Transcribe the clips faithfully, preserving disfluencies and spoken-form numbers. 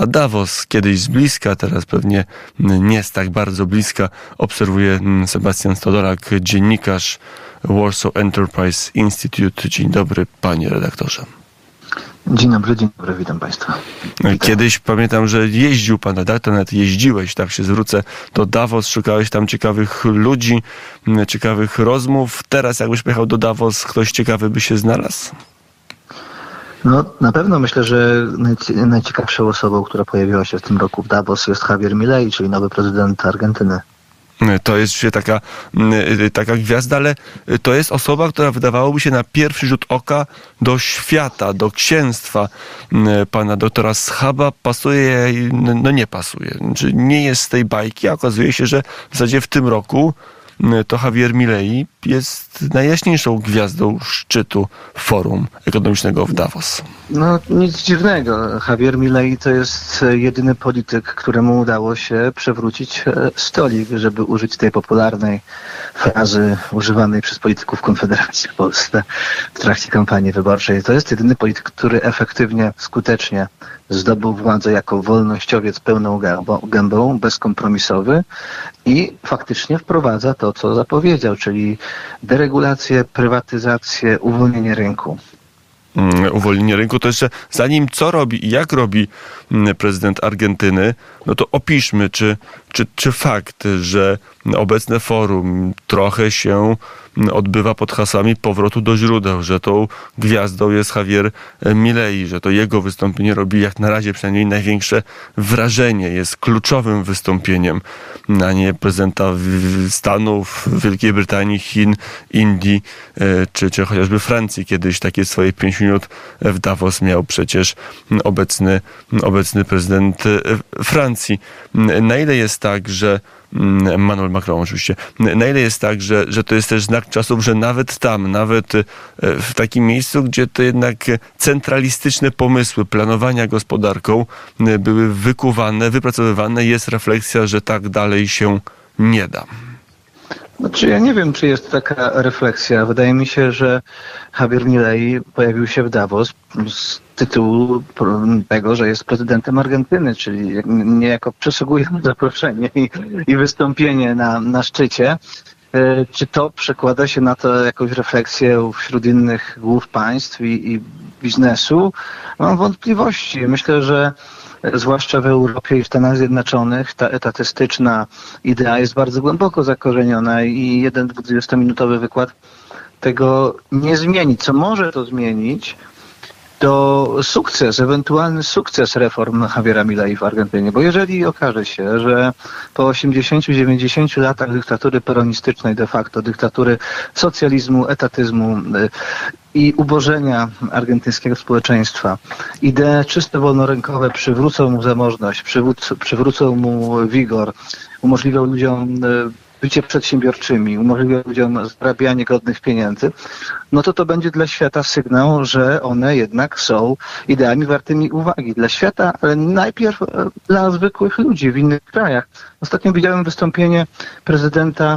a Davos kiedyś z bliska, teraz pewnie nie jest tak bardzo bliska, obserwuje Sebastian Stodolak, dziennikarz Warsaw Enterprise Institute. Dzień dobry, panie redaktorze. Dzień dobry, dzień dobry, witam państwa. Witam. Kiedyś pamiętam, że jeździł pan, tak? Nawet jeździłeś, tak się zwrócę, do Davos, szukałeś tam ciekawych ludzi, ciekawych rozmów. Teraz jakbyś pojechał do Davos, ktoś ciekawy by się znalazł? No na pewno myślę, że najci- najciekawszą osobą, która pojawiła się w tym roku w Davos, jest Javier Milei, czyli nowy prezydent Argentyny. To jest się taka, taka gwiazda, ale to jest osoba, która wydawałoby się na pierwszy rzut oka do świata, do księstwa pana doktora Schaba pasuje, no nie pasuje. Czy nie jest z tej bajki, a okazuje się, że w zasadzie w tym roku to Javier Milei jest najjaśniejszą gwiazdą szczytu Forum Ekonomicznego w Davos. No nic dziwnego. Javier Milei to jest jedyny polityk, któremu udało się przewrócić stolik, żeby użyć tej popularnej frazy używanej przez polityków Konfederacji w Polsce w trakcie kampanii wyborczej. To jest jedyny polityk, który efektywnie, skutecznie zdobył władzę jako wolnościowiec pełną gębą, bezkompromisowy i faktycznie wprowadza to, co zapowiedział, czyli deregulację, prywatyzację, uwolnienie rynku. Uwolnienie rynku, to jeszcze zanim co robi i jak robi prezydent Argentyny, no to opiszmy, czy, czy, czy fakt, że obecne forum trochę się odbywa pod hasłami powrotu do źródeł, że tą gwiazdą jest Javier Milei, że to jego wystąpienie robi jak na razie przynajmniej największe wrażenie, jest kluczowym wystąpieniem, a nie prezydenta Stanów, Wielkiej Brytanii, Chin, Indii, czy, czy chociażby Francji. Kiedyś takie swoje pięć minut w Davos miał przecież obecny, obecny prezydent Francji. Na ile jest tak, że Emmanuel Macron oczywiście. Na ile jest tak, że, że to jest też znak czasów, że nawet tam, nawet w takim miejscu, gdzie to jednak centralistyczne pomysły planowania gospodarką były wykuwane, wypracowywane, jest refleksja, że tak dalej się nie da. Znaczy ja nie wiem, czy jest taka refleksja. Wydaje mi się, że Javier Milei pojawił się w Davos z tytułu tego, że jest prezydentem Argentyny, czyli niejako przysługuje mu zaproszenie i, i wystąpienie na, na szczycie. Czy to przekłada się na to jakąś refleksję wśród innych głów państw i, i biznesu? Mam wątpliwości. Myślę, że zwłaszcza w Europie i w Stanach Zjednoczonych ta etatystyczna idea jest bardzo głęboko zakorzeniona i jeden dwudziestominutowy wykład tego nie zmieni. Co może to zmienić, to sukces, ewentualny sukces reform Javiera Milei w Argentynie. Bo jeżeli okaże się, że po osiemdziesięciu dziewięćdziesięciu latach dyktatury peronistycznej de facto, dyktatury socjalizmu, etatyzmu i ubożenia argentyńskiego społeczeństwa, idee czysto wolnorynkowe przywrócą mu zamożność, przywrócą, przywrócą mu wigor, umożliwią ludziom bycie przedsiębiorczymi, umożliwia ludziom zarabianie godnych pieniędzy, no to to będzie dla świata sygnał, że one jednak są ideami wartymi uwagi dla świata, ale najpierw dla zwykłych ludzi w innych krajach. Ostatnio widziałem wystąpienie prezydenta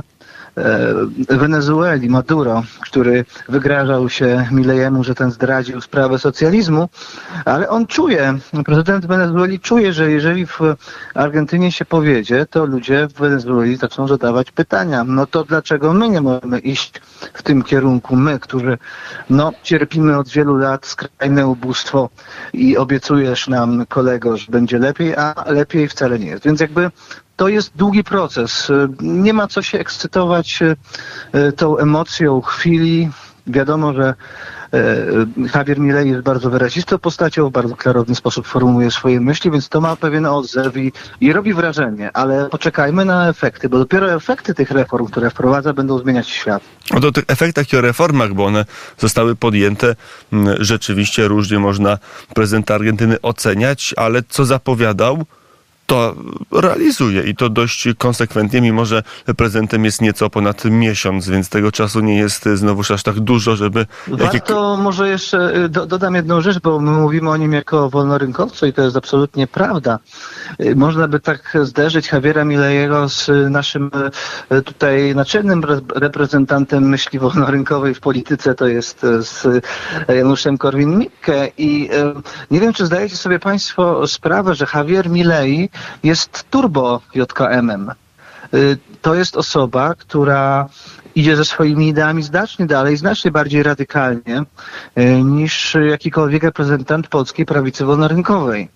Wenezueli, Maduro, który wygrażał się Milejemu, że ten zdradził sprawę socjalizmu, ale on czuje, prezydent Wenezueli czuje, że jeżeli w Argentynie się powiedzie, to ludzie w Wenezueli zaczną zadawać pytania. No to dlaczego my nie możemy iść w tym kierunku? My, którzy no, cierpimy od wielu lat skrajne ubóstwo i obiecujesz nam, kolego, że będzie lepiej, a lepiej wcale nie jest. Więc jakby to jest długi proces. Nie ma co się ekscytować tą emocją chwili. Wiadomo, że Javier Milei jest bardzo wyrazistą postacią, w bardzo klarowny sposób formułuje swoje myśli, więc to ma pewien odzew i, i robi wrażenie, ale poczekajmy na efekty, bo dopiero efekty tych reform, które wprowadza, będą zmieniać świat. O to, tych efektach i o reformach, bo one zostały podjęte, rzeczywiście różnie można prezydenta Argentyny oceniać, ale co zapowiadał, to realizuje i to dość konsekwentnie, mimo że prezydentem jest nieco ponad miesiąc, więc tego czasu nie jest znowuż aż tak dużo, żeby... Warto jakie... może jeszcze do, dodam jedną rzecz, bo my mówimy o nim jako wolnorynkowcu i to jest absolutnie prawda. Można by tak zderzyć Javiera Mileiego z naszym tutaj naczelnym reprezentantem myśli wolnorynkowej w polityce, to jest z Januszem Korwin-Mikke i nie wiem, czy zdajecie sobie Państwo sprawę, że Javier Milei jest turbo J K M-em. To jest osoba, która idzie ze swoimi ideami znacznie dalej, znacznie bardziej radykalnie niż jakikolwiek reprezentant polskiej prawicy wolnorynkowej.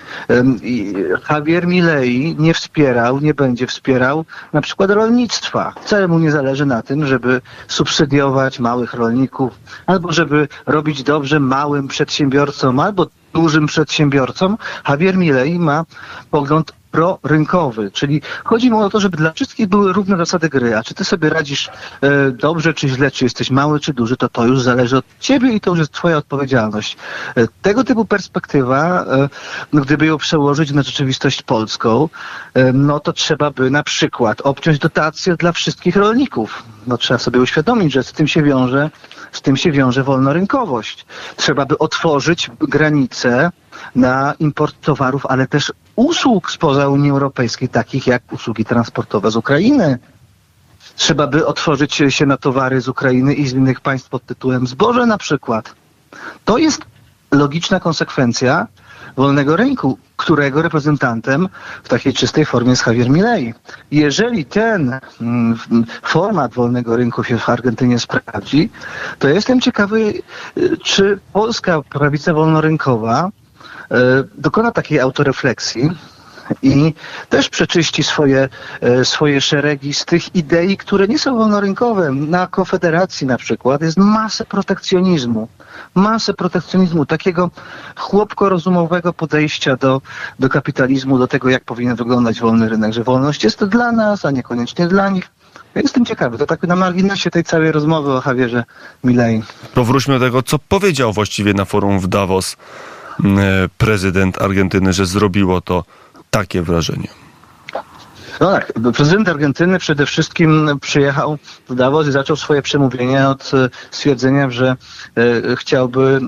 Javier Milei nie wspierał, nie będzie wspierał na przykład rolnictwa. Wcale mu nie zależy na tym, żeby subsydiować małych rolników, albo żeby robić dobrze małym przedsiębiorcom, albo dużym przedsiębiorcom. Javier Milei ma pogląd prorynkowy, czyli chodzi mu o to, żeby dla wszystkich były równe zasady gry, a czy ty sobie radzisz e, dobrze czy źle, czy jesteś mały czy duży, to to już zależy od ciebie i to już jest twoja odpowiedzialność. E, tego typu perspektywa, e, no, gdyby ją przełożyć na rzeczywistość polską, e, no to trzeba by na przykład obciąć dotacje dla wszystkich rolników. No trzeba sobie uświadomić, że z tym się wiąże, z tym się wiąże wolnorynkowość. Trzeba by otworzyć granice na import towarów, ale też usług spoza Unii Europejskiej, takich jak usługi transportowe z Ukrainy. Trzeba by otworzyć się na towary z Ukrainy i z innych państw pod tytułem zboże na przykład. To jest logiczna konsekwencja wolnego rynku, którego reprezentantem w takiej czystej formie jest Javier Milei. Jeżeli ten mm, format wolnego rynku się w Argentynie sprawdzi, to jestem ciekawy, czy polska prawica wolnorynkowa dokona takiej autorefleksji i też przeczyści swoje, swoje szeregi z tych idei, które nie są wolnorynkowe. Na Konfederacji na przykład jest masę protekcjonizmu. Masę protekcjonizmu, takiego chłopko-rozumowego podejścia do, do kapitalizmu, do tego, jak powinien wyglądać wolny rynek, że wolność jest dla nas, a niekoniecznie dla nich. Ja jestem ciekawy, to tak na marginesie tej całej rozmowy o Javierze Milei. Powróćmy do tego, co powiedział właściwie na forum w Davos prezydent Argentyny, że zrobiło to takie wrażenie. No tak, prezydent Argentyny przede wszystkim przyjechał do Davos i zaczął swoje przemówienie od stwierdzenia, że e, chciałby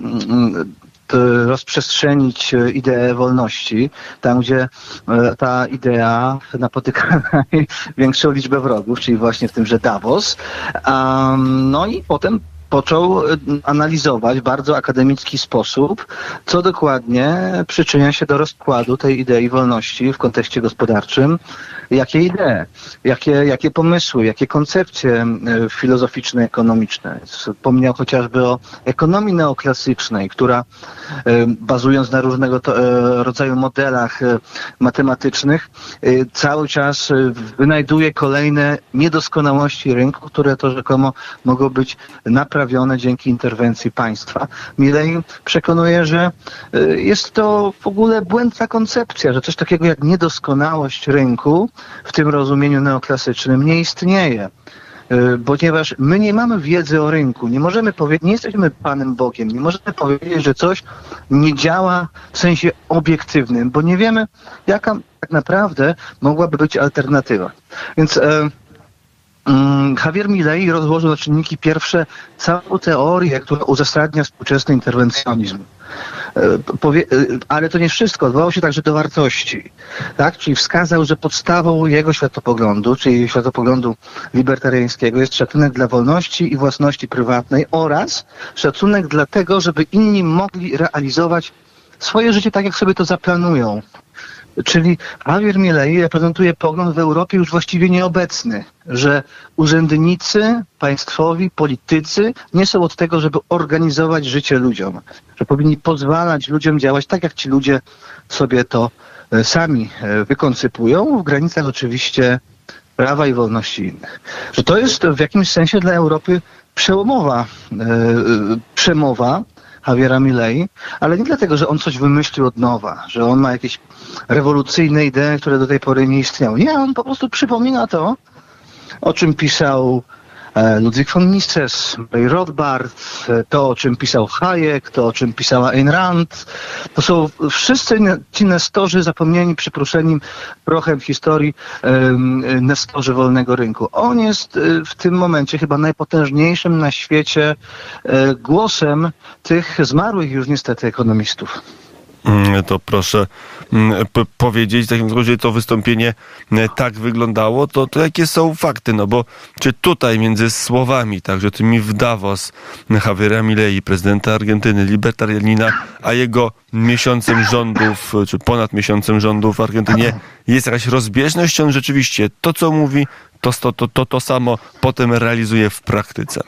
e, rozprzestrzenić ideę wolności, tam gdzie e, ta idea napotyka największą liczbę wrogów, czyli właśnie w tymże Davos. Um, no i potem począł analizować w bardzo akademicki sposób, co dokładnie przyczynia się do rozkładu tej idei wolności w kontekście gospodarczym. Jakie idee, jakie, jakie pomysły, jakie koncepcje filozoficzne, ekonomiczne. Wspomniał chociażby o ekonomii neoklasycznej, która bazując na różnego rodzaju modelach matematycznych cały czas wynajduje kolejne niedoskonałości rynku, które to rzekomo mogą być naprawione dzięki interwencji państwa. Milei przekonuje, że jest to w ogóle błędna koncepcja, że coś takiego jak niedoskonałość rynku w tym rozumieniu neoklasycznym nie istnieje. Ponieważ my nie mamy wiedzy o rynku, nie możemy powiedzieć, nie jesteśmy Panem Bogiem, nie możemy powiedzieć, że coś nie działa w sensie obiektywnym, bo nie wiemy, jaka tak naprawdę mogłaby być alternatywa. Więc e, Javier Milei rozłożył na czynniki pierwsze całą teorię, która uzasadnia współczesny interwencjonizm. Powie, ale to nie wszystko. Odwołał się także do wartości. Tak? Czyli wskazał, że podstawą jego światopoglądu, czyli światopoglądu libertariańskiego, jest szacunek dla wolności i własności prywatnej oraz szacunek dla tego, żeby inni mogli realizować swoje życie tak, jak sobie to zaplanują. Czyli Javier Milei reprezentuje pogląd w Europie już właściwie nieobecny, że urzędnicy państwowi, politycy nie są od tego, żeby organizować życie ludziom, że powinni pozwalać ludziom działać tak, jak ci ludzie sobie to sami wykoncypują, w granicach oczywiście prawa i wolności innych. Że to jest w jakimś sensie dla Europy przełomowa e, przemowa Javiera Milei, ale nie dlatego, że on coś wymyślił od nowa, że on ma jakieś rewolucyjne idee, które do tej pory nie istniały. Nie, on po prostu przypomina to, o czym pisał Ludwig von Mises, Ray Rothbard, to o czym pisał Hayek, to o czym pisała Ayn Rand. To są wszyscy ci nestorzy zapomnieni, przypruszeni prochem historii, nestorzy wolnego rynku. On jest w tym momencie chyba najpotężniejszym na świecie głosem tych zmarłych już niestety ekonomistów. To proszę p- powiedzieć, w takim razie to wystąpienie tak wyglądało, to, to jakie są fakty? No bo czy tutaj między słowami, także tymi w Davos, Javiera Milei, prezydenta Argentyny, libertarianina, a jego miesiącem rządów, czy ponad miesiącem rządów w Argentynie jest jakaś rozbieżność? On rzeczywiście to, co mówi, to to, to, to, to samo potem realizuje w praktyce.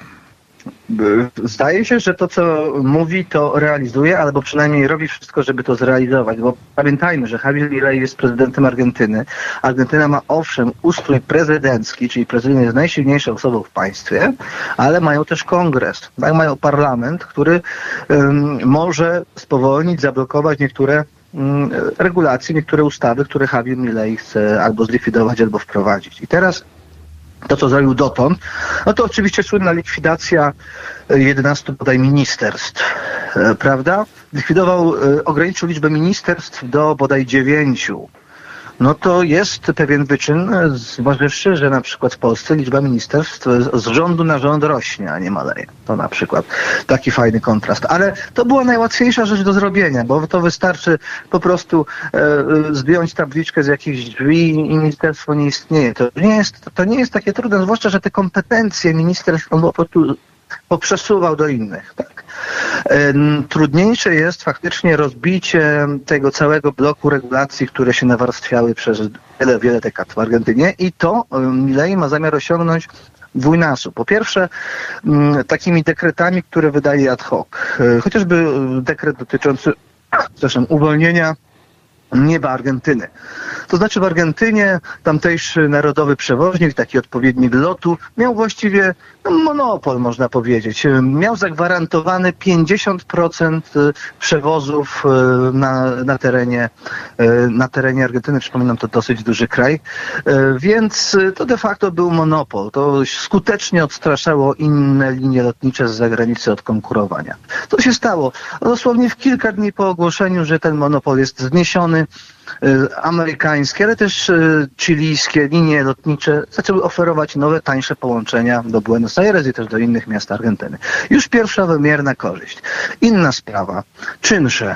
Zdaje się, że to, co mówi, to realizuje, albo przynajmniej robi wszystko, żeby to zrealizować, bo pamiętajmy, że Javier Milei jest prezydentem Argentyny. Argentyna ma owszem ustrój prezydencki, czyli prezydent jest najsilniejszą osobą w państwie, ale mają też kongres, tak? Mają parlament, który um, może spowolnić, zablokować niektóre um, regulacje, niektóre ustawy, które Javier Milei chce albo zlikwidować, albo wprowadzić. I teraz to, co zrobił dotąd, no to oczywiście słynna likwidacja jedenastu bodaj ministerstw, prawda? Likwidował, ograniczył liczbę ministerstw do bodaj dziewięciu. No to jest pewien wyczyn, zważywszy, że na przykład w Polsce liczba ministerstw z rządu na rząd rośnie, a nie maleje. To na przykład taki fajny kontrast. Ale to była najłatwiejsza rzecz do zrobienia, bo to wystarczy po prostu e, zdjąć tabliczkę z jakichś drzwi i ministerstwo nie istnieje. To nie jest, to nie jest takie trudne, zwłaszcza, że te kompetencje ministerstw on po prostu poprzesuwał do innych. Tak. Trudniejsze jest faktycznie rozbicie tego całego bloku regulacji, które się nawarstwiały przez wiele, wiele dekad w Argentynie i to Milei ma zamiar osiągnąć dwójnasób. Po pierwsze, takimi dekretami, które wydaje ad hoc. Chociażby dekret dotyczący zresztą uwolnienia nieba Argentyny. To znaczy w Argentynie tamtejszy narodowy przewoźnik, taki odpowiednik lotu, miał właściwie no, monopol, można powiedzieć. Miał zagwarantowany pięćdziesiąt procent przewozów na, na, terenie, na terenie Argentyny. Przypominam, to dosyć duży kraj. Więc to de facto był monopol. To skutecznie odstraszało inne linie lotnicze z zagranicy od konkurowania. To się stało dosłownie w kilka dni po ogłoszeniu, że ten monopol jest zniesiony. Amerykańskie, ale też chilijskie linie lotnicze zaczęły oferować nowe, tańsze połączenia do Buenos Aires i też do innych miast Argentyny. Już pierwsza wymierna korzyść. Inna sprawa. Czynsze.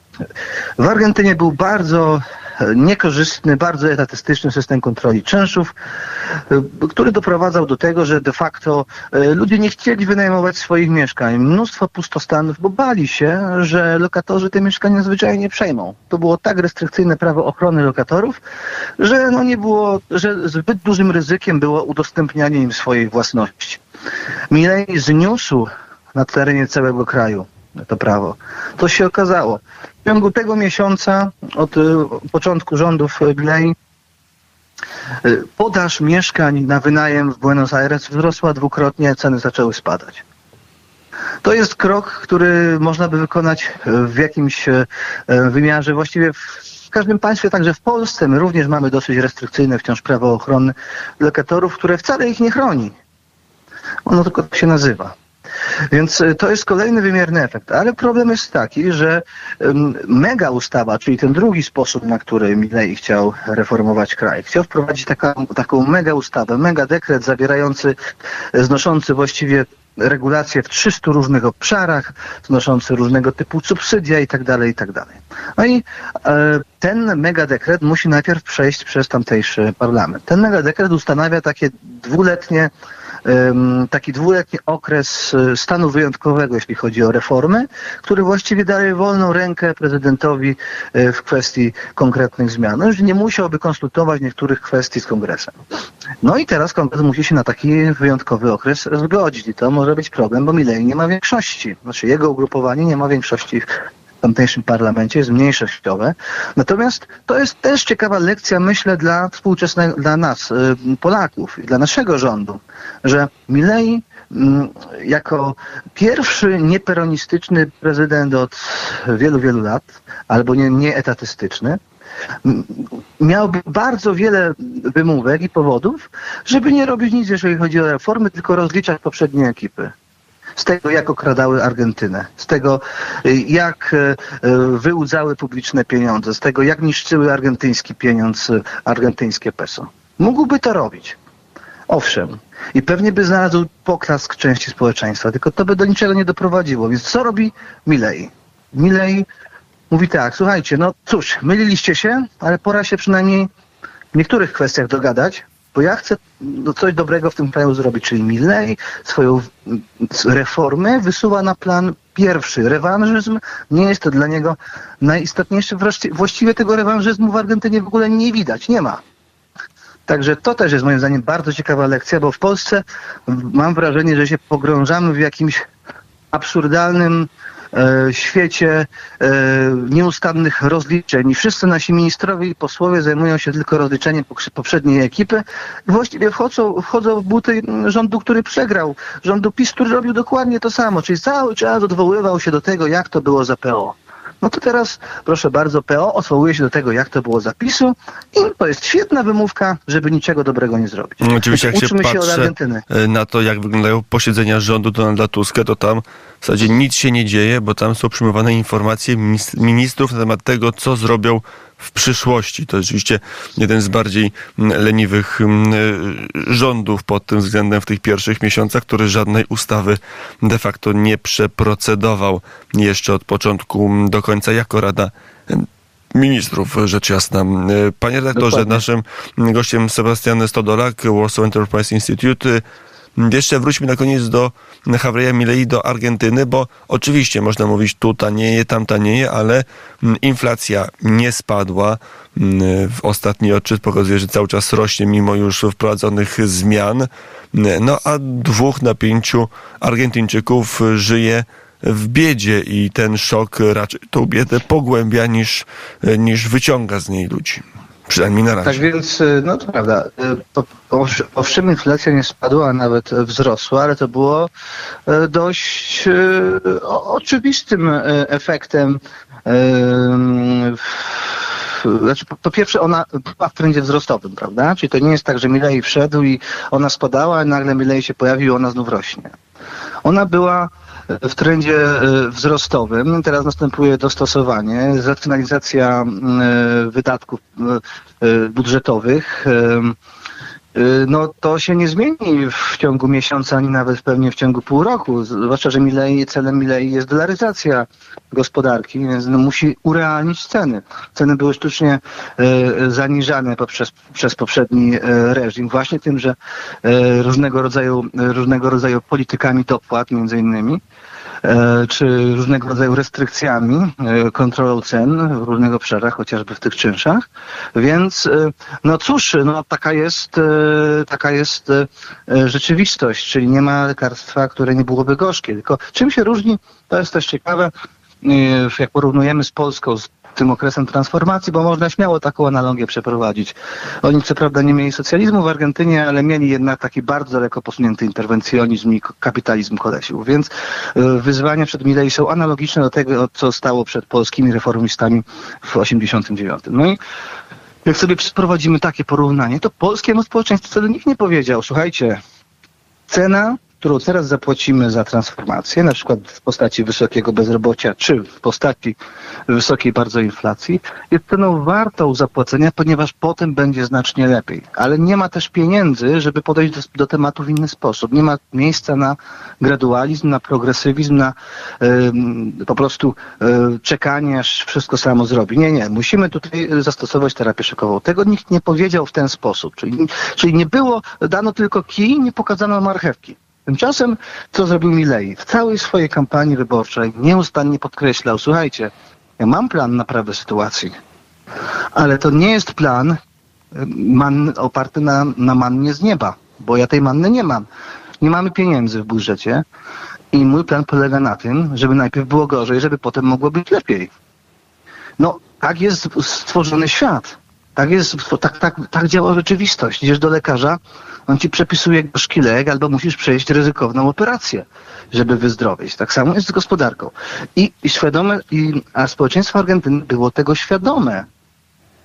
W Argentynie był bardzo niekorzystny, bardzo etatystyczny system kontroli czynszów, który doprowadzał do tego, że de facto ludzie nie chcieli wynajmować swoich mieszkań. Mnóstwo pustostanów, bo bali się, że lokatorzy te mieszkania zwyczajnie przejmą. To było tak restrykcyjne prawo ochrony lokatorów, że no nie było, że zbyt dużym ryzykiem było udostępnianie im swojej własności. Milei zniósł na terenie całego kraju to prawo. To się okazało. W ciągu tego miesiąca, od początku rządów Milei, podaż mieszkań na wynajem w Buenos Aires wzrosła dwukrotnie, ceny zaczęły spadać. To jest krok, który można by wykonać w jakimś wymiarze, właściwie w każdym państwie, także w Polsce. My również mamy dosyć restrykcyjne wciąż prawo ochrony lokatorów, które wcale ich nie chroni. Ono tylko tak się nazywa. Więc to jest kolejny wymierny efekt. Ale problem jest taki, że mega ustawa, czyli ten drugi sposób, na który Milei chciał reformować kraj, chciał wprowadzić taką, taką mega ustawę, mega dekret zawierający, znoszący właściwie regulacje w trzystu różnych obszarach, znoszący różnego typu subsydia i tak dalej, i tak dalej. No i e, ten mega dekret musi najpierw przejść przez tamtejszy parlament. Ten mega dekret ustanawia takie dwuletnie taki dwuletni okres stanu wyjątkowego, jeśli chodzi o reformy, który właściwie daje wolną rękę prezydentowi w kwestii konkretnych zmian. No już nie musiałby konsultować niektórych kwestii z kongresem. No i teraz kongres musi się na taki wyjątkowy okres zgodzić i to może być problem, bo Milei nie ma większości. Znaczy jego ugrupowanie nie ma większości w tamtejszym parlamencie, jest mniejszościowe. Natomiast to jest też ciekawa lekcja, myślę, dla współczesnego, dla nas, Polaków i dla naszego rządu, że Milei jako pierwszy nieperonistyczny prezydent od wielu, wielu lat, albo nie, nieetatystyczny, Miałby bardzo wiele wymówek i powodów, żeby nie robić nic, jeżeli chodzi o reformy, tylko rozliczać poprzednie ekipy. Z tego, jak okradały Argentynę, z tego, jak wyłudzały publiczne pieniądze, z tego, jak niszczyły argentyński pieniądz, argentyńskie peso. Mógłby to robić. Owszem. I pewnie by znalazł poklask części społeczeństwa, tylko to by do niczego nie doprowadziło. Więc co robi Milei? Milei mówi tak, słuchajcie, no cóż, myliliście się, ale pora się przynajmniej w niektórych kwestiach dogadać, bo ja chcę no, coś dobrego w tym kraju zrobić, czyli Milei swoją reformę wysuwa na plan pierwszy. Rewanżyzm nie jest to dla niego najistotniejszy. Właściwie tego rewanżyzmu w Argentynie w ogóle nie widać, nie ma. Także to też jest moim zdaniem bardzo ciekawa lekcja, bo w Polsce mam wrażenie, że się pogrążamy w jakimś absurdalnym e, świecie e, nieustannych rozliczeń i wszyscy nasi ministrowie i posłowie zajmują się tylko rozliczeniem poprzedniej ekipy i właściwie wchodzą, wchodzą w buty rządu, który przegrał, rządu PiS, który robił dokładnie to samo, czyli cały czas odwoływał się do tego, jak to było za P O. No to teraz, proszę bardzo, P O odwołuje się do tego, jak to było za PiS-u i to jest świetna wymówka, żeby niczego dobrego nie zrobić. Oczywiście, jak się patrzy na to, jak wyglądają posiedzenia rządu Donalda Tuska, to tam w zasadzie nic się nie dzieje, bo tam są przyjmowane informacje ministrów na temat tego, co zrobią w przyszłości. To rzeczywiście jeden z bardziej leniwych rządów pod tym względem w tych pierwszych miesiącach, który żadnej ustawy de facto nie przeprocedował jeszcze od początku do końca jako Rada Ministrów, rzecz jasna. Panie redaktorze, dokładnie. Naszym gościem Sebastian Stodolak, Warsaw Enterprise Institute. Jeszcze wróćmy na koniec do Javiera Milei, do Argentyny, bo oczywiście można mówić tu tanieje, tam tanieje, ale inflacja nie spadła. W ostatni odczyt pokazuje, że cały czas rośnie mimo już wprowadzonych zmian. No a dwóch na pięciu Argentyńczyków żyje w biedzie i ten szok raczej tą biedę pogłębia niż, niż wyciąga z niej ludzi. Przynajmniej na razie. Tak więc, no to prawda, owszem inflacja nie spadła, a nawet wzrosła, ale to było dość oczywistym efektem. Znaczy, po, po pierwsze ona była w trendzie wzrostowym, prawda? Czyli to nie jest tak, że Milei wszedł i ona spadała, a nagle Milei się pojawił i ona znów rośnie. Ona była w trendzie wzrostowym. Teraz następuje dostosowanie, racjonalizacja wydatków budżetowych. No to się nie zmieni w ciągu miesiąca, ani nawet pewnie w ciągu pół roku. Zwłaszcza, że Milei, celem Milei jest dolaryzacja gospodarki, więc no musi urealnić ceny. Ceny były sztucznie e, zaniżane poprzez, przez poprzedni e, reżim, właśnie tym, że e, różnego rodzaju, różnego rodzaju politykami dopłat między innymi, czy różnego rodzaju restrykcjami, kontrolą cen w różnych obszarach, chociażby w tych czynszach. Więc no cóż, no taka jest, taka jest rzeczywistość, czyli nie ma lekarstwa, które nie byłoby gorzkie. Tylko czym się różni, to jest też ciekawe, jak porównujemy z Polską, z tym okresem transformacji, bo można śmiało taką analogię przeprowadzić. Oni co prawda nie mieli socjalizmu w Argentynie, ale mieli jednak taki bardzo daleko posunięty interwencjonizm i kapitalizm kolesił. Więc wyzwania przed Milei są analogiczne do tego, co stało przed polskimi reformistami w osiemdziesiątym dziewiątym. No i jak sobie przeprowadzimy takie porównanie, to polskiemu społeczeństwu wtedy nikt nie powiedział, słuchajcie, cena, którą teraz zapłacimy za transformację, na przykład w postaci wysokiego bezrobocia, czy w postaci wysokiej bardzo inflacji, jest ceną wartą zapłacenia, ponieważ potem będzie znacznie lepiej. Ale nie ma też pieniędzy, żeby podejść do, do tematu w inny sposób. Nie ma miejsca na gradualizm, na progresywizm, na y, po prostu y, czekanie, aż wszystko samo zrobi. Nie, nie. Musimy tutaj zastosować terapię szokową. Tego nikt nie powiedział w ten sposób. Czyli, czyli nie było, dano tylko kij, nie pokazano marchewki. Tymczasem, co zrobił Milei? W całej swojej kampanii wyborczej nieustannie podkreślał, słuchajcie, ja mam plan naprawy sytuacji, ale to nie jest plan man, oparty na, na mannie z nieba, bo ja tej manny nie mam. Nie mamy pieniędzy w budżecie i mój plan polega na tym, żeby najpierw było gorzej, żeby potem mogło być lepiej. No, tak jest stworzony świat. Tak jest, tak, tak, tak działa rzeczywistość. Idziesz do lekarza, on ci przepisuje gorzki lek, albo musisz przejść ryzykowną operację, żeby wyzdrowieć. Tak samo jest z gospodarką. I, i świadome, i, a społeczeństwo Argentyny było tego świadome.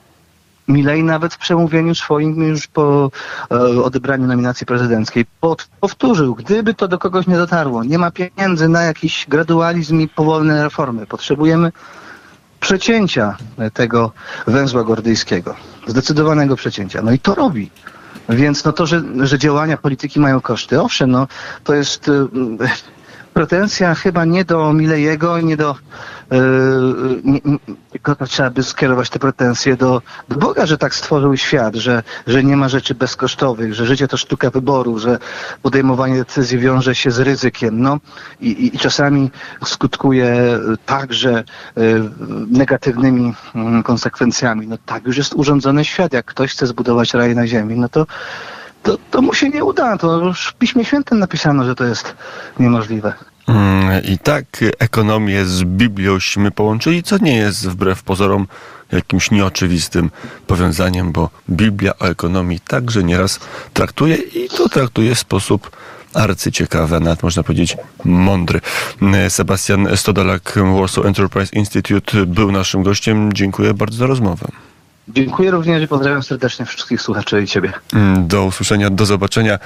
Milei nawet w przemówieniu swoim już po e, odebraniu nominacji prezydenckiej pod, powtórzył, gdyby to do kogoś nie dotarło, nie ma pieniędzy na jakiś gradualizm i powolne reformy. Potrzebujemy przecięcia tego węzła gordyjskiego. Zdecydowanego przecięcia. No i to robi. Więc no to, że, że działania polityki mają koszty, owszem, no to jest y, pretensja chyba nie do Milejego, nie do y, nie, nie, tylko trzeba by skierować te pretensje do, do Boga, że tak stworzył świat, że, że nie ma rzeczy bezkosztowych, że życie to sztuka wyboru, że podejmowanie decyzji wiąże się z ryzykiem, no i, i, i czasami skutkuje także y, negatywnymi y, konsekwencjami. No tak już jest urządzony świat. Jak ktoś chce zbudować raj na ziemi, no to To, to mu się nie uda. To już w Piśmie Świętym napisano, że to jest niemożliwe. I tak ekonomię z Bibliąśmy połączyli, co nie jest wbrew pozorom jakimś nieoczywistym powiązaniem, bo Biblia o ekonomii także nieraz traktuje i to traktuje w sposób arcyciekawy, a nawet można powiedzieć mądry. Sebastian Stodolak, Warsaw Enterprise Institute był naszym gościem. Dziękuję bardzo za rozmowę. Dziękuję również i pozdrawiam serdecznie wszystkich słuchaczy i ciebie. Do usłyszenia, do zobaczenia.